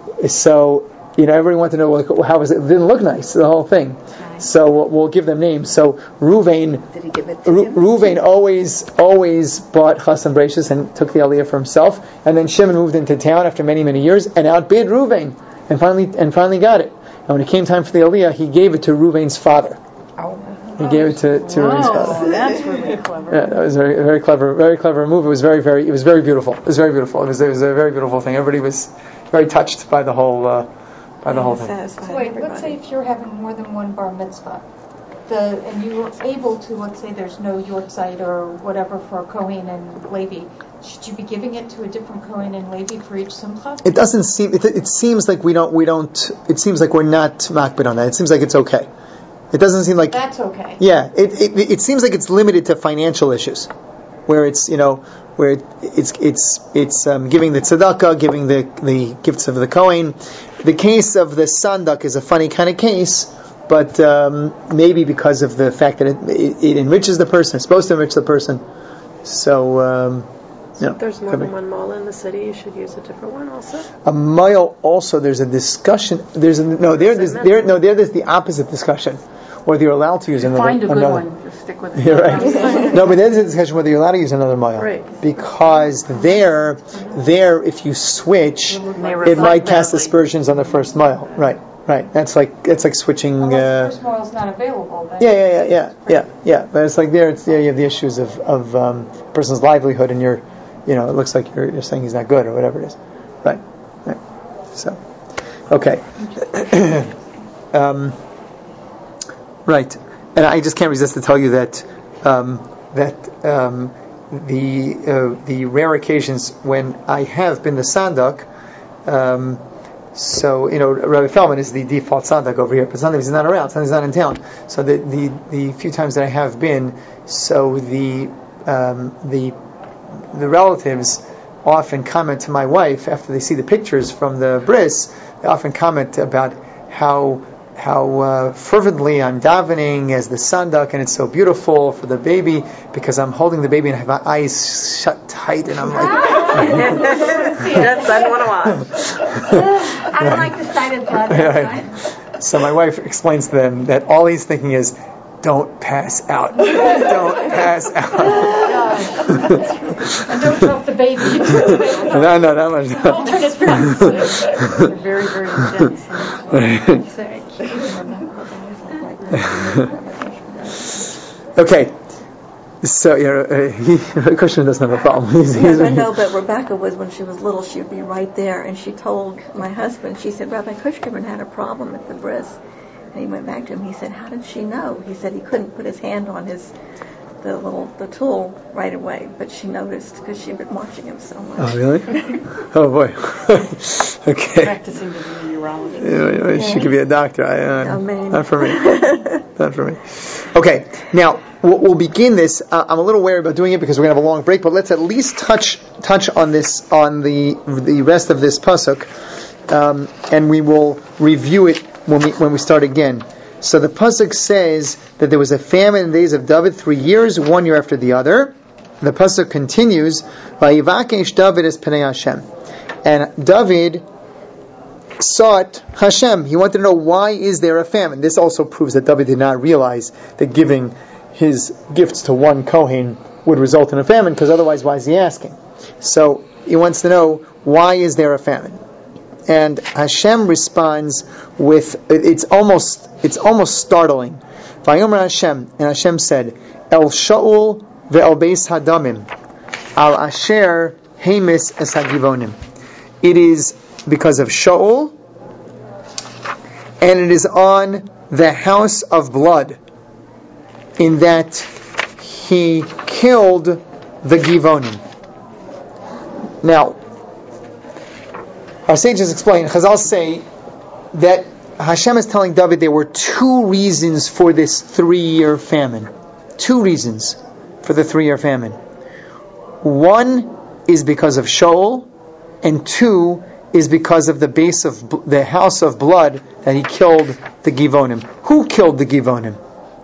So you know everyone wanted to know, well, how was it? It didn't look nice, the whole thing. So we'll, we'll give them names. So Ruvain, did he give it to Ru- him? Ruvain always always bought Chassan Bereshit and took the aliyah for himself. And then Shimon moved into town after many many years and outbid Ruvain and finally and finally got it. And when it came time for the aliyah, he gave it to Ruvain's father. Oh. He gave it to, to Ruvain's father. Oh, that's really clever. Yeah, that was very very clever, very clever move. It was very very it was very beautiful. It was very beautiful. It was it was a very beautiful thing. Everybody was very touched by the whole. Uh, By the whole thing. So wait, let's say if you're having more than one bar mitzvah, the and you were able to, let's say there's no yortzeit or whatever for Kohen and Levi, should you be giving it to a different Kohen and Levi for each simcha? It doesn't seem. It, it seems like we don't. We don't. It seems like we're not makbid on that. It seems like it's okay. It doesn't seem like that's okay. Yeah. It it, it seems like it's limited to financial issues, where it's you know where it, it's it's it's um, giving the tzedakah, giving the the gifts of the Kohen. The case of the sandak is a funny kind of case, but um, maybe because of the fact that it, it, it enriches the person, it's supposed to enrich the person. So, um, so you know, if there's more than one mall in the city, you should use a different one also? A mile also, there's a discussion, there's a, no, there, there's, there, no, there, there's the opposite discussion. Whether you're allowed to use another. Find a good another. one. Just stick with it. You're right. No, but there's a discussion whether you're allowed to use another mile. Right. Because there, there, if you switch, it might cast aspersions on the first mile. Right, right. That's like that's like switching. Unless Uh, the first mile is not available. Then yeah, yeah, yeah, yeah, yeah, yeah. But it's like there, it's there. You have the issues of of um, a person's livelihood, and you're, you know, it looks like you're you're saying he's not good or whatever it is. Right, right. So, okay. um, right. And I just can't resist to tell you that um, that um, the uh, the rare occasions when I have been the sandak, um, so you know Rabbi Feldman is the default sandak over here, but sometimes he's not around, sometimes he's not in town. So the the, the few times that I have been, so the um, the the relatives often comment to my wife after they see the pictures from the bris. They often comment about how. how uh, fervently I'm davening as the sandak, and it's so beautiful for the baby because I'm holding the baby and I have my eyes shut tight and I'm like that's I want to watch. I don't like the sight of blood. Right. So my wife explains to them that all he's thinking is, don't pass out. Don't pass out. And don't drop the baby. no, no, not much. Don't turn his back. They're very, very intense. Okay. So, you know, uh, he, Kushner doesn't have a problem. He's, Yes, he's, I know, but Rebecca was, when she was little, she would be right there, and she told my husband, she said, Rabbi Kushner had a problem at the bris. And he went back to him, he said, how did she know? He said he couldn't put his hand on his, the little, the tool right away, but she noticed because she'd been watching him so much. Oh, really? Oh, boy. Okay. Practicing to be a urologist. Yeah, yeah, she could be a doctor. I, uh, I mean. Not for me. Not for me. Okay, now we'll, we'll begin this. Uh, I'm a little wary about doing it because we're going to have a long break, but let's at least touch touch on this on the the rest of this pasuk, um, and we will review it when we when we start again. So the pasuk says that there was a famine in the days of David, three years, one year after the other. The pasuk continues, "Vayivakesh David es penei Hashem," and David sought Hashem. He wanted to know, why is there a famine? This also proves that David did not realize that giving his gifts to one Kohen would result in a famine, because otherwise why is he asking? So he wants to know, why is there a famine? And Hashem responds with, it's almost it's almost startling. Vayomer Hashem, and Hashem said, El Shaul ve'el beis hadamim, al asher hemis es hagivonim. It is because of Shaul, and it is on the house of blood, in that he killed the Givonim. Now, our sages explain, Chazal say that Hashem is telling David there were two reasons for this three-year famine. Two reasons for the three-year famine. One is because of Shaul, and two is because of the base of the house of blood that he killed the Givonim. Who killed the Givonim?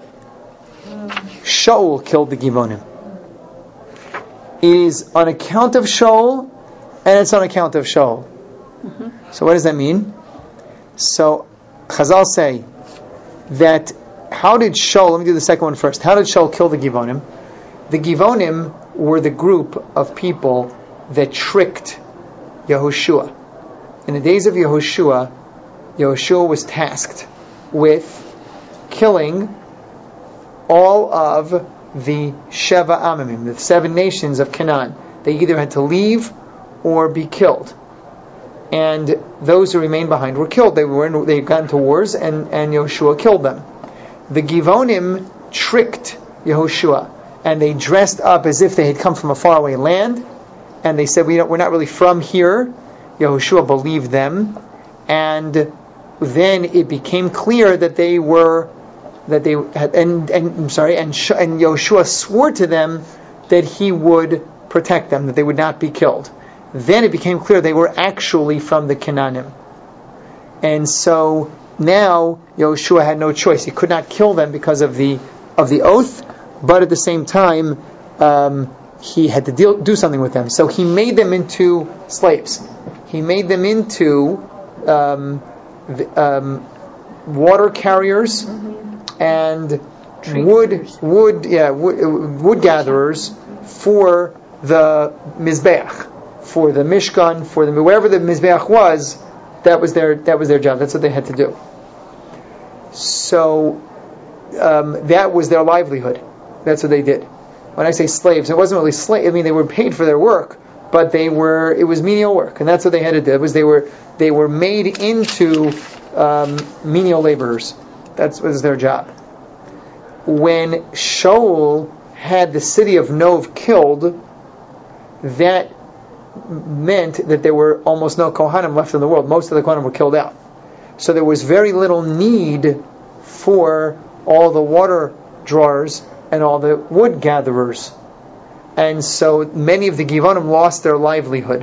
Shaul killed the Givonim. It is on account of Shaul, and it's on account of Shaul. Mm-hmm. So what does that mean? So Chazal say that, how did Shaul, let me do the second one first. How did Shaul kill the Givonim? The Givonim were the group of people that tricked Yehoshua. In the days of Yehoshua, Yehoshua was tasked with killing all of the Sheva Amimim, the seven nations of Canaan. They either had to leave or be killed. And those who remained behind were killed. They were in, they got into wars, and, and Yehoshua killed them. The Givonim tricked Yehoshua, and they dressed up as if they had come from a faraway land, and they said, we don't, we're not really from here. Yehoshua believed them, and then it became clear that they were, that they had, and, and I'm sorry, and, and Yehoshua swore to them that he would protect them, that they would not be killed. Then it became clear they were actually from the Canaanim. And so now Yehoshua had no choice. He could not kill them because of the of the oath, but at the same time, um, he had to deal, do something with them. So he made them into slaves. He made them into um, the, um, water carriers mm-hmm. and Tree wood, cutters. wood, yeah, wood, wood gatherers for the Mizbeach. For the Mishkan, for the wherever the Mizbeach was, that was their that was their job. That's what they had to do. So um, that was their livelihood. That's what they did. When I say slaves, it wasn't really slave. I mean, they were paid for their work, but they were it was menial work, and that's what they had to do. It was they were they were made into um, menial laborers. That was their job. When Shaul had the city of Nov killed, that meant that there were almost no Kohanim left in the world. Most of the Kohanim were killed out. So there was very little need for all the water drawers and all the wood gatherers. And so many of the Givonim lost their livelihood.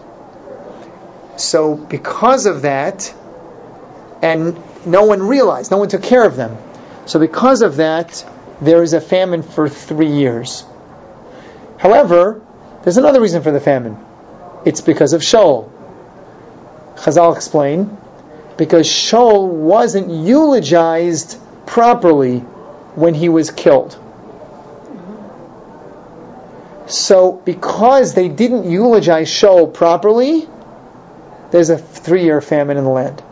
So because of that, and no one realized, no one took care of them. So because of that, there is a famine for three years. However, there's another reason for the famine. It's because of Shaul. Chazal explain, because Shaul wasn't eulogized properly when he was killed. So because they didn't eulogize Shaul properly, there's a three-year famine in the land.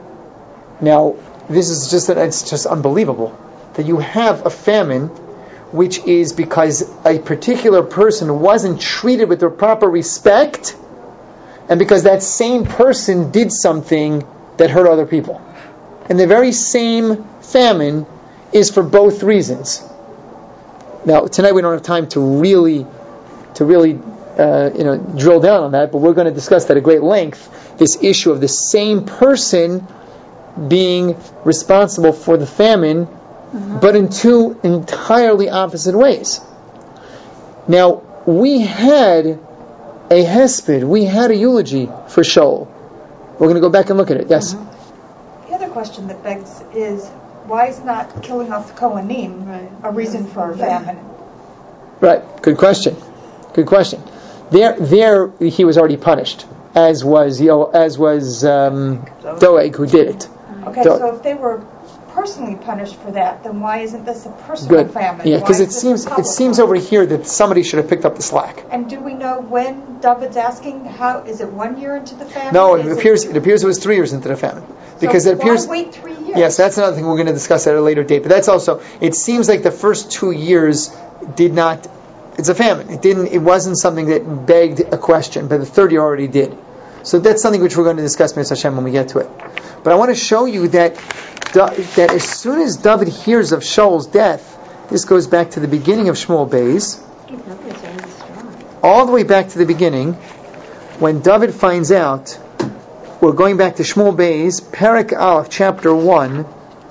Now, this is just it's just unbelievable that you have a famine which is because a particular person wasn't treated with the proper respect, and because that same person did something that hurt other people. And the very same famine is for both reasons. Now, tonight we don't have time to really, to really, uh, you know, drill down on that, but we're going to discuss that at great length. This issue of the same person being responsible for the famine, mm-hmm. but in two entirely opposite ways. Now, we had a hesped, we had a eulogy for Shaul. We're going to go back and look at it. Yes? Mm-hmm. The other question that begs is, why is not killing off the Kohanim right. a reason for a famine? Right. Good question. Good question. There, there he was already punished, as was you know, as was um, Doeg, who did it. Okay, Do- so if they were personally punished for that, then why isn't this a personal Good. famine? Yeah, because Why it is this seems a it public seems famine? over here that somebody should have picked up the slack. And do we know when David's asking? How is it? One year into the famine? No, it Is appears it appears it was three years into the famine, because so it appears. Why wait three years? Yes, that's another thing we're going to discuss at a later date. But that's also. It seems like the first two years did not. It's a famine. It didn't. It wasn't something that begged a question, but the third year already did. So that's something which we're going to discuss, Mister Hashem, when we get to it. But I want to show you that that as soon as David hears of Shaul's death, this goes back to the beginning of Shmuel Beis, all the way back to the beginning, when David finds out. We're going back to Shmuel Beis, Perek Aleph, chapter one.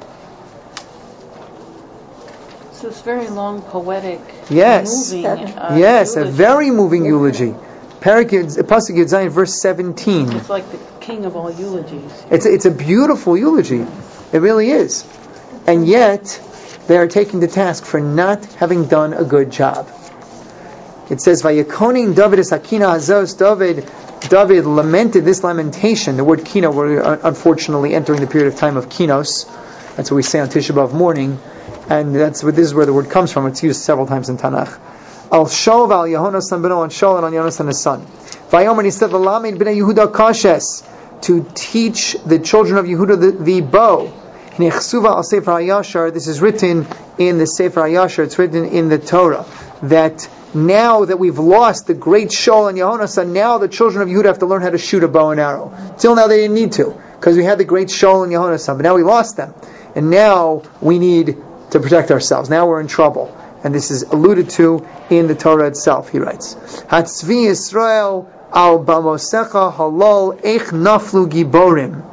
So it's very long, poetic, yes, moving. Uh, yes, eulogy. a very moving eulogy. Perek Pasuk Yud Zayin, verse seventeen. It's like the king of all eulogies. It's a, it's a beautiful eulogy. It really is. And yet, they are taking the task for not having done a good job. It says, Vayakonin David es hakina hazos, David, David lamented this lamentation. The word kino, we're unfortunately entering the period of time of kinos. That's what we say on Tisha B'Av morning. And that's what this is where the word comes from. It's used several times in Tanakh. Al Shaul v'al Yehonasan b'no, on Shaul and on Yonasan his son. Vayomer, he said, L'lamed b'nei Yehuda kashes, to teach the children of Yehuda the, the bow. Nechsuva al Sefer HaYashar, this is written in the Sefer HaYashar, it's written in the Torah, that now that we've lost the great Shaul and Yehonasan, now the children of Yehuda have to learn how to shoot a bow and arrow. Till now they didn't need to, because we had the great Shaul and Yehonasan, but now we lost them. And now we need to protect ourselves. Now we're in trouble. And this is alluded to in the Torah itself, he writes. Hatzvi Yisrael al bamosecha halal eich naflu giborim.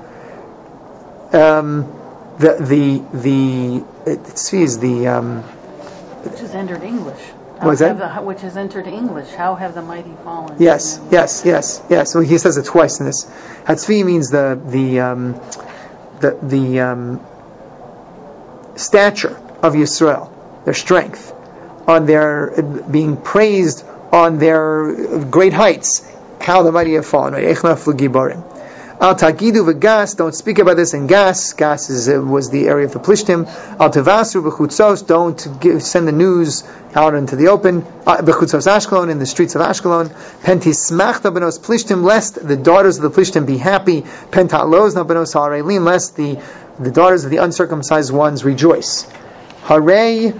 Um, the, the, the, Tzvi is the, um, Which has entered English. What is that? The, which has entered English. How have the mighty fallen? Yes, yes, yes, yes. So he says it twice in this. Hatzvi means the, the, um, the, the, um, stature of Yisrael, their strength, on their being praised on their great heights, how the mighty have fallen. Al tagidu v'gas, don't speak about this in Gas. Gas is, uh, was the area of the Plishtim. Al tevasru v'chutzos, don't give, send the news out into the open. V'chutzos Ashkelon, in the streets of Ashkelon. Pentismachta benos Plishtim, lest the daughters of the Plishtim be happy. Pentalozna benos ha'arelim, lest the the daughters of the uncircumcised ones rejoice. Hare,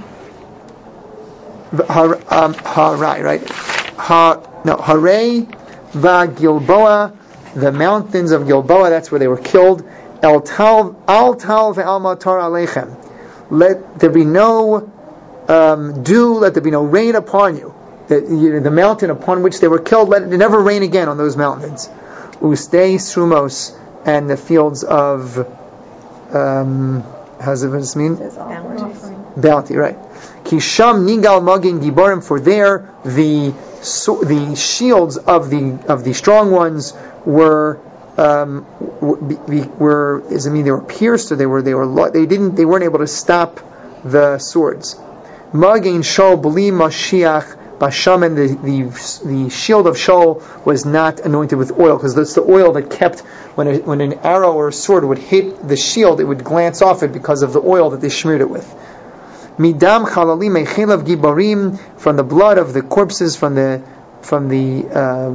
har, um, harai, right? Ha, no, Hare va Gilboa, the mountains of Gilboa, that's where they were killed. El tal, al tal ve'al matar aleichem. Let there be no um, dew, let there be no rain upon you. The, you know, the mountain upon which they were killed, let it never rain again on those mountains. Ustei Srumos, and the fields of Um, how does it mean? Bounty. Bounty, right. Kisham nigal magin gibarim, for there the so, the shields of the of the strong ones were um, were, were does it mean they were pierced, or they were they were they didn't they weren't able to stop the swords. Magin Shaul b'li Mashiach Bashaman, the, the the shield of Shaul was not anointed with oil, because that's the oil that kept, when a, when an arrow or a sword would hit the shield, it would glance off it because of the oil that they smeared it with. Midam chalalim eichelav gibarim, from the blood of the corpses, from the from the uh,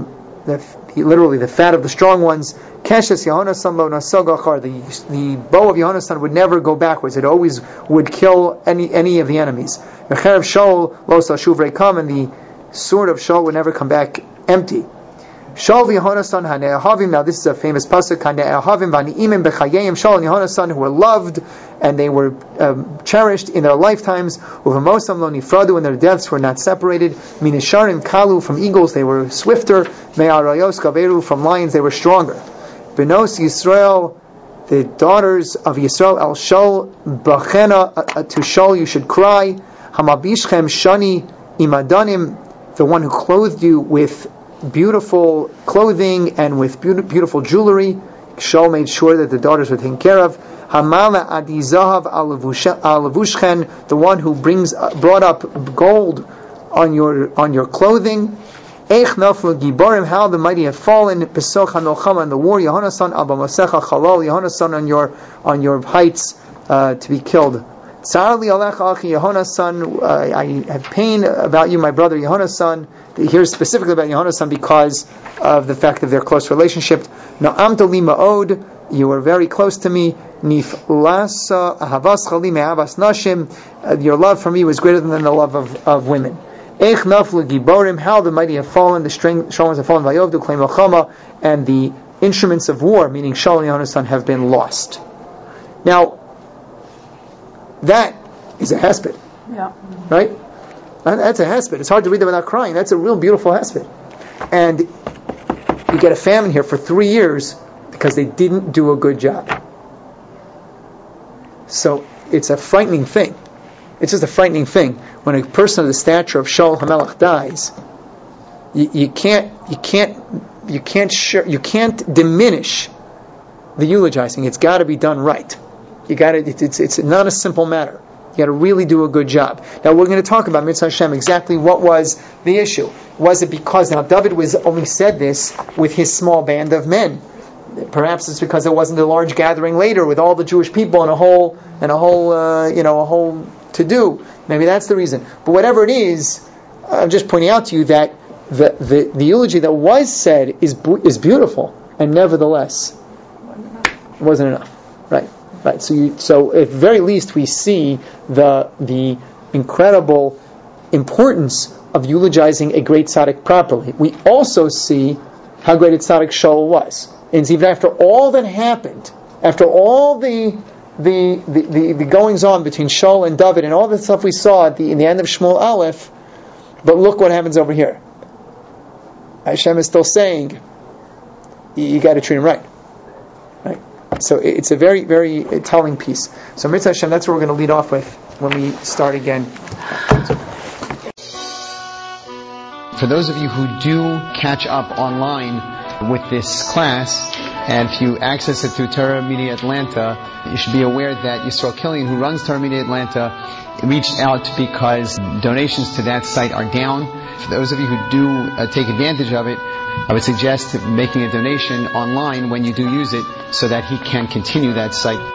the, the literally the fat of the strong ones. Keshes Yehonasan lo nasogachar. The the bow of Yehonasan would never go backwards. It always would kill any any of the enemies. Mecherev Shaul lo sashuv reikam, and the sword of Shaul would never come back empty. Shaul v'Yehonasan hane'ahavim. Now this is a famous pasuk. Hane'ahavim v'ani'imim b'chayim. Shaul and Yehonasan, who were loved and they were um, cherished in their lifetimes. Uvamosam lo nifradu, and their deaths were not separated. Minisharim kalu, from eagles they were swifter. Me'arayos gaveru, from lions they were stronger. Benos Yisrael, the daughters of Yisrael, El Shaul b'chena, uh, to Shaul you should cry. Hamabishchem shani imadanim, the one who clothed you with beautiful clothing and with beautiful jewelry. Shaul made sure that the daughters were taken care of. Hamala adi zahav alavushchen, the one who brings uh, brought up gold on your on your clothing. Eich naflu giborim, how the mighty have fallen. Besoch hamilchama, in the war. Yehonasan abamasecha chalal, Yehonasan on your on your heights uh, to be killed. Tzar li alecha achi Yehonasan, uh, I have pain about you, my brother Yehonasan. Here specifically about Yehonasan because of the fact of their close relationship. Na'amta li ma'od, you were very close to me. Niflasa ahavas chali me'avas nashim, your love for me was greater than the love of, of women. Eich naflu giborim, how the mighty have fallen, the strong ones have fallen. Vayovdu klei melchama, and the instruments of war, meaning Shaul and Yehonasan, have been lost. Now, that is a hesped, Yeah. right? That's a hesped. It's hard to read that without crying. That's a real beautiful hesped. And you get a famine here for three years because they didn't do a good job. So it's a frightening thing. It's just a frightening thing when a person of the stature of Shaul HaMelech dies. You, you can't, you can't, you can't, share, you can't diminish the eulogizing. It's got to be done right. You got to. It's, it's it's not a simple matter. You got to really do a good job. Now we're going to talk about Mitzvah Hashem, exactly what was the issue. Was it because now David was only said this with his small band of men? Perhaps it's because there wasn't a large gathering later with all the Jewish people and a whole and a whole uh, you know a whole to do. Maybe that's the reason. But whatever it is, I'm just pointing out to you that the the, the eulogy that was said is is beautiful, and nevertheless it wasn't enough. Right. Right, so you, so at the very least we see the the incredible importance of eulogizing a great tzaddik properly. We also see how great a tzaddik Shaul was, and even after all that happened, after all the the the, the, the goings on between Shaul and David and all the stuff we saw at the in the end of Shmuel Aleph, but look what happens over here. Hashem is still saying, you, you got to treat him right. Right. So it's a very, very telling piece. So Mitzvah Hashem, that's what we're going to lead off with when we start again. For those of you who do catch up online with this class, and if you access it through Torah Media Atlanta, you should be aware that Yisrael Killian, who runs Torah Media Atlanta, reached out because donations to that site are down. For those of you who do uh, take advantage of it, I would suggest making a donation online when you do use it so that he can continue that site.